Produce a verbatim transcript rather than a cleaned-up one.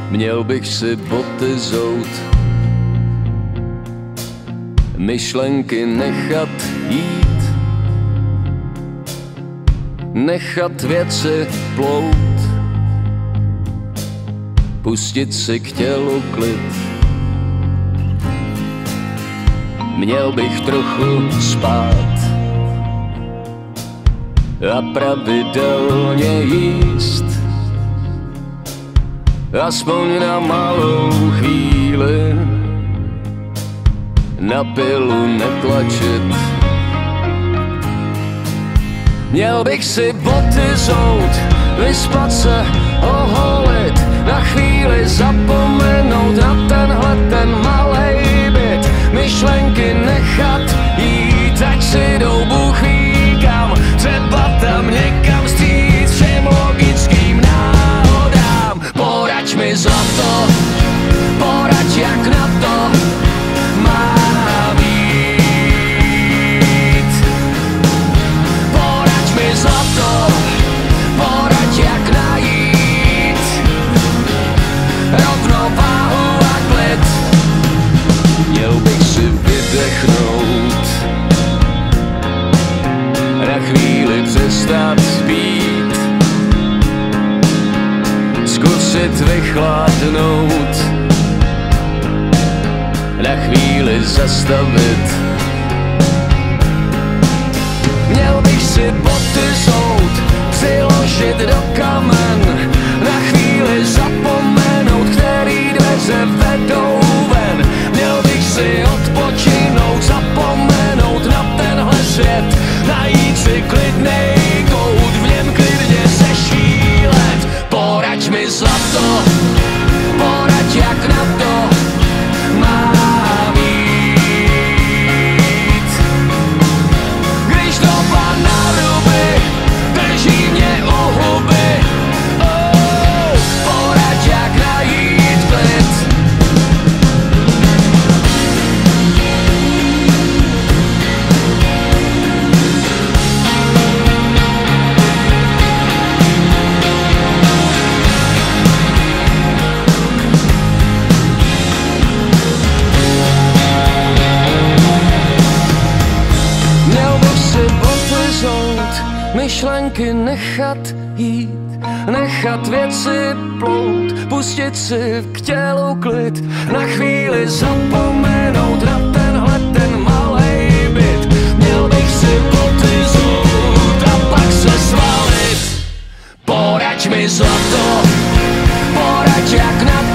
Měl bych si boty zout, myšlenky nechat jít, nechat věci plout, pustit si k tělu klid. Měl bych trochu spát a pravidelně jíst, aspoň na malou chvíli, na pilu netlačit. Měl bych si boty zout, vyspat se, oholit, na chvíli zapomenout na tenhle ten malej byt, myšlenky nechat jít, ať si jdou Bůh ví kam, třeba tam někam vstříc všem logickým náhodám. Poraď mi zlato, poraď jak na to má být. Poraď mi zlato, poraď jak najít rovnováhu a klid. Měl bych si vydechnout, na chvíli přestat spít, zkusit vychladnout, na chvíli zastavit. Měl bych si boty zout, přiložit do kamen, na chvíli zapomenout, který dveře vedou ven. Měl bych si odpočinout, zapomenout na tenhle svět, najít si klidnej kout, v něm klidně sešílet. Poraď mi zlato, poraď jak na to má být. Když doba na ruby drží mě u huby, oh, poraď jak najít klid. Myšlenky nechat jít, nechat věci plout, pustit si k tělu klid, na chvíli zapomenout na tenhle ten malej byt. Měl bych si boty zout a pak se svalit. Poraď mi zlato, poraď jak na